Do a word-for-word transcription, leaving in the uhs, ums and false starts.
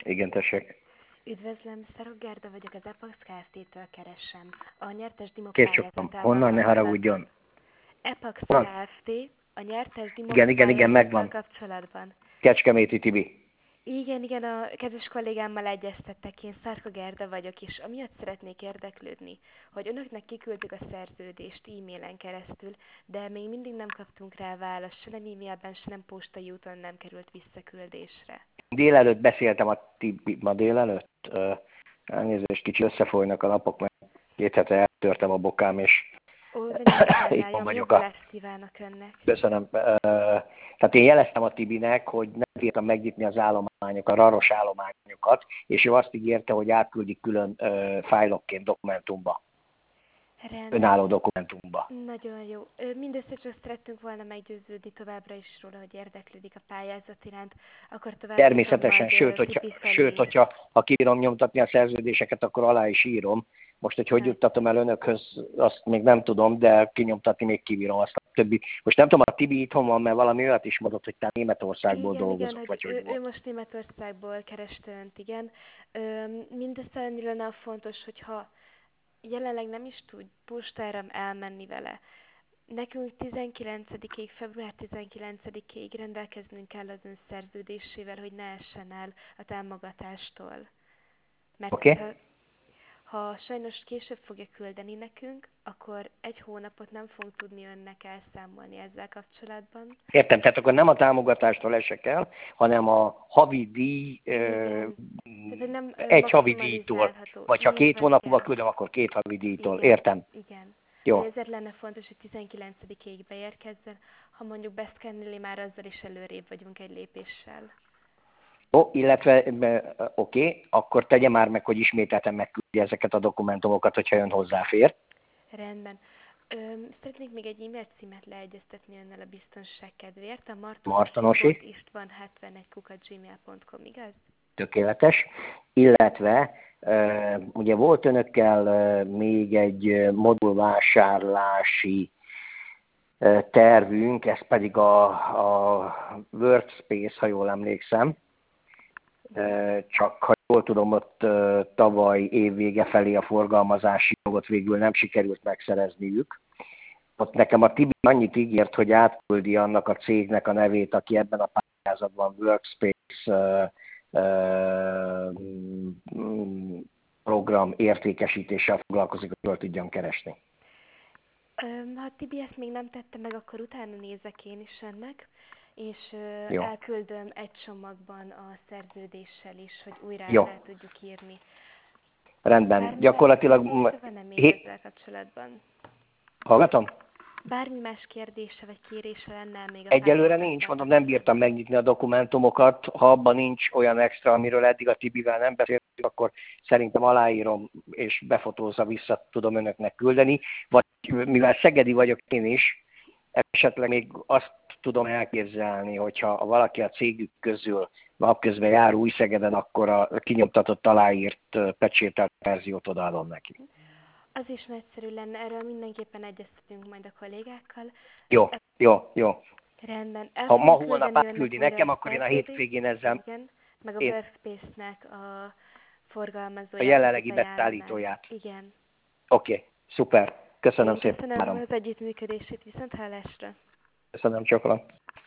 Igen, tessék. Üdvözlöm, Szarok Gerda vagyok, az Epax Kft-től keresem. A nyertes Dimo Kész csuktam. pályázatával Honnan, ne kapcsolatban. haragudjon. Epax Honnan? Kft. A nyertes Dimo Igen, igen, igen, pályázattal megvan. kapcsolatban. Kecskeméti Tibi. Igen, igen, a kedves kollégámmal egyeztettek, én Szarka Gerda vagyok, és amiatt szeretnék érdeklődni, hogy önöknek kiküldtük a szerződést e-mailen keresztül, de még mindig nem kaptunk rá választ, se nem e-mailben, se nem postai úton nem került visszaküldésre. Délelőtt beszéltem a Tibi, ma délelőtt. Uh, elnézést, kicsi összefolynak a napok, mert két hete eltörtem a bokám, és Ó, nagyon itthon sajnálom, vagyok a... jobbulást kívánok önnek. Köszönöm. Uh, tehát én jeleztem a Tibinek, hogy nem bírtam megnyitni az állományokat, a raros állományokat, és ő azt ígérte, hogy átküldik külön uh, fájlokként dokumentumba. Rendben. Önálló dokumentumba. Nagyon jó. Ö, Mindössze csak szerettünk volna meggyőződni továbbra is róla, hogy érdeklődik a pályázat iránt, akkor tovább Természetesen, majd sőt, ö, hogyha, Tibi sőt, felé. hogyha ha kírom nyomtatni a szerződéseket, akkor alá is írom. Most, hogy hogy Na, juttatom el önökhöz, azt még nem tudom, de kinyomtatni még kibírom azt a többi. Most nem tudom, a Tibi itthon van, mert valami olyat is mondott, hogy te Németországból igen, igen, dolgozott, hogy vagy hogy ő, ő volt. most Németországból kereste önt, igen. Ö, Mindössze annyi lenne a fontos, hogyha jelenleg nem is tud postára elmenni vele. Nekünk tizenkilencedikéig, február tizenkilencedikéig rendelkeznünk kell az ön szerződésével, hogy ne essen el a támogatástól. Mert Oké? Okay? hogyha ha sajnos később fogja küldeni nekünk, akkor egy hónapot nem fogunk tudni önnek elszámolni ezzel kapcsolatban. Értem, tehát akkor nem a támogatástól esek el, hanem a havi díj, ö, Igen. Tehát, hogy nem ö, egy havi díjtól. maximalizálható. Vagy ha Így két van, hónap múlva igen. küldöm, akkor két havi díjtól. Igen, Értem. igen. Jó. Ezért lenne fontos, hogy tizenkilencedikéig beérkezzen. Ha mondjuk beszkenneli, már azzal is előrébb vagyunk egy lépéssel. Ó, illetve, oké, okay, akkor tegye már meg, hogy ismételten megküldje ezeket a dokumentumokat, hogyha ön hozzáfér. Rendben. Öm, szeretnék még egy e-mail címet leegyeztetni önnel a biztonság kedvéért. A Martonosi. martonosi.istván hetvenegy kukac gmail pont com, igaz? Tökéletes. Illetve, ugye volt önökkel még egy modulvásárlási tervünk, ez pedig a, a Workspace, ha jól emlékszem. Csak ha jól tudom, ott tavaly évvége felé a forgalmazási jogot végül nem sikerült megszerezniük. Ott nekem a Tibi annyit ígért, hogy átküldi annak a cégnek a nevét, aki ebben a pályázatban Workspace program értékesítéssel foglalkozik, hogy jól tudjam keresni. Ha Tibi ezt még nem tette meg, akkor utána nézek én is ennek, és Jó. elküldöm egy csomagban a szerződéssel is, hogy újra Jó. el tudjuk írni. Rendben. Bármi Gyakorlatilag... más kérdése van-e még Hé... ezzel kapcsolatban? Hallgatom? Bármi más kérdése vagy kérése lenne még a Egyelőre nincs, mondom, nem bírtam megnyitni a dokumentumokat. Ha abban nincs olyan extra, amiről eddig a Tibivel nem beszéltünk, akkor szerintem aláírom, és befotózva vissza tudom önöknek küldeni. Vagy mivel szegedi vagyok én is, esetleg még azt tudom elképzelni, hogyha valaki a cégük közül napközben jár Új-Szegeden, akkor a kinyomtatott, aláírt, pecsételt verziót odaadom neki. Az is nagyszerű lenne, erről mindenképpen egyeztetünk majd a kollégákkal. Jó, jó, jó. Rendben. El Ha ma fogom holnap küldeni átküldi önnek nekem, újra a akkor én a szerződést, hétvégén ezzel igen, meg a én Workspace-nek a a forgalmazóját, jelenlegi akit ajánlanánk. beszállítóját. Igen. Oké, okay, szuper. Köszönöm Én szépen, köszönöm várom. az együttműködését, viszont hallásra. Köszönöm, csokra.